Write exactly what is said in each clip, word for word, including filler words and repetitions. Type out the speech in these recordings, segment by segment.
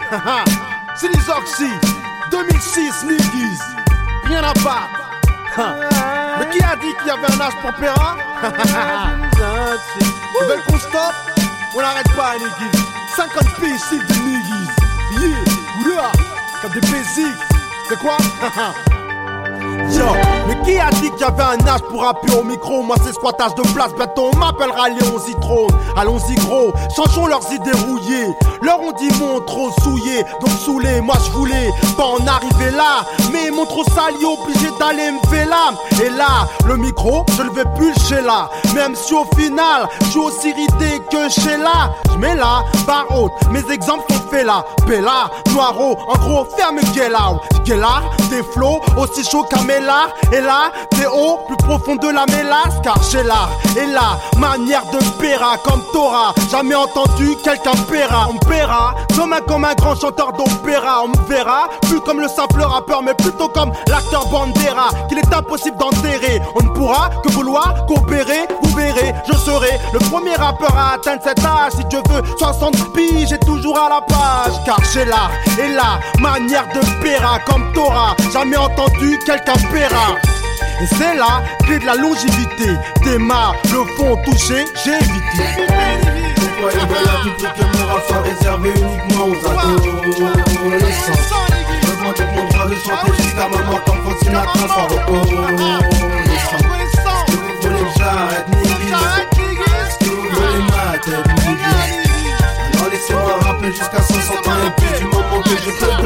C'est les Oxy, deux mille six, Niggies. Rien à battre. Mais qui a dit qu'il y avait un âge pour Péra? Ils veulent qu'on stoppe? On n'arrête pas, Niggies. cinquante piges, c'est de Niggies. Yeah, oula, comme des basics. C'est quoi? Yo, mais qui a dit qu'il y avait un âge pour rapper au micro? Moi c'est squattage de place, bientôt on m'appellera Léon Zitrone. Allons-y gros, changeons leurs idées rouillées. Leur on dit mon trop souillé, donc saoulé, moi je voulais pas en arriver là. Mais mon trop sali obligé d'aller me faire là. Et là, le micro, je le vais plus chez là. Même si au final, je suis aussi ridé que chez là. Je mets là, barre haute, mes exemples sont faits là. Bella, Noiro, en gros ferme get out. Get out, des flots aussi chaud qu'un Mélard. Et là, t'es haut, plus profond de la mélasse. Car j'ai l'art et la manière de Péra comme Torah. Jamais entendu quelqu'un Péra. On me paiera comme un, comme un grand chanteur d'opéra. On me verra plus comme le simple rappeur, mais plutôt comme l'acteur Bandera qu'il est impossible d'enterrer. On ne pourra que vouloir coopérer. Vous verrez, je serai le premier rappeur à atteindre cet âge. Si Dieu veut, soixante piges, j'ai toujours à la page. Car j'ai l'art et la manière de Péra comme Torah. Jamais entendu quelqu'un Péra. Et c'est la clé de la longévité. Démarre, le fond touché, j'ai évité. Pourquoi ils veulent à tout prix que mon rap soit réservé uniquement aux adolescents? Je demande mon droit de chanter jusqu'à ma mort comme Frank Sinatra soit reconnaissant. Est-ce que vous voulez que j'arrête, niggas? Est-ce que vous voulez ma tête, niggas? Alors laissez-moi rapper jusqu'à soixante ans et puis du moment que je peux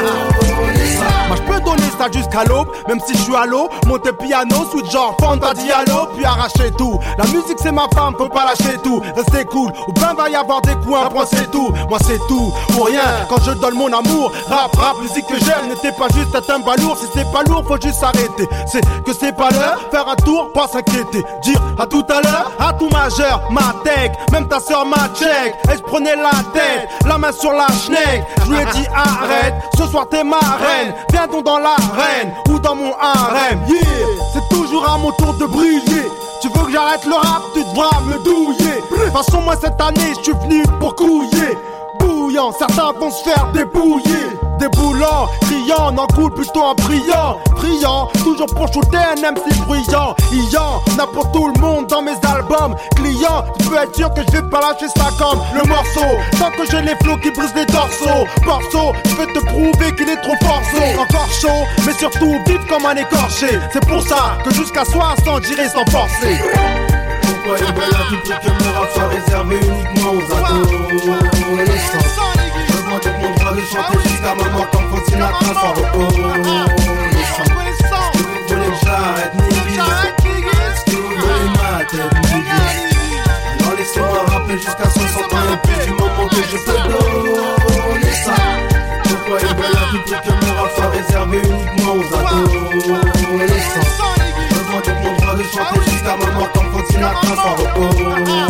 donner ça. Moi je peux donner ça jusqu'à l'aube, même si je suis à l'eau. Monter piano, switch genre Fanta Diallo, puis arracher tout. La musique c'est ma femme, faut pas lâcher tout. Restez cool, ou ben va y avoir des coups, un point c'est tout. Moi c'est tout, ou rien, quand je donne mon amour. Rap, rap, musique que j'aime, n'était pas juste un balourd. Si c'est pas lourd, faut juste s'arrêter. C'est que c'est pas l'heure, faire un tour, pas s'inquiéter. Dire à tout à l'heure, à tout majeur, ma tech. Même ta soeur m'a check, elle se prenait la tête, la main sur la schneck. Je lui ai dit arrête, ce soir t'es ma reine. Viens donc dans l'arène ou dans mon harem. Yeah, c'est toujours à mon tour de briller. Tu veux que j'arrête le rap, tu devras me douiller. De toute façon moi cette année je suis venu pour couiller. Bouillant, certains vont se faire débouiller. Déboulant, criant, n'en coule plutôt en priant. Priant, toujours pour shooter un M C bruyant. Iant, n'a pour tout le monde dans mes albums. Client, tu peux être sûr que je vais pas lâcher ça comme le morceau. Tant que j'ai les flots qui brisent les dorsaux. Morceau, je vais te prouver qu'il est trop forceau. Encore chaud, mais surtout vif comme un écorché. C'est pour ça que jusqu'à soixante j'irai sans forcer. Pourquoi ils veulent à tout prix que mon rap soit réservé uniquement aux adolescents? Je demande donc mon droit de chanter jusqu'à ma mort comme Frank Sinatra soit reconnaissant. Est-ce que vous voulez que j'arrête, niggas? Est-ce que vous voulez ma tête, niggas? Alors laissez-moi rapper jusqu'à soixante ans et puis du moment que je peux donner ça. Pourquoi ils veulent à tout prix que mon rap soit réservé uniquement aux adolescents? Je demande donc mon droit de chanter jusqu'à ma mort comme Frank Sinatra soit reconnaissant.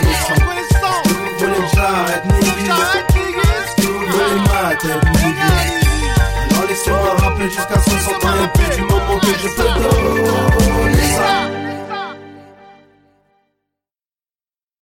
Est-ce que vous voulez que j'arrête, niggas? Est-ce que vous voulez ma tête, niggas? Alors laissez-moi rapper jusqu'à soixante ans et puis du moment que je peux donner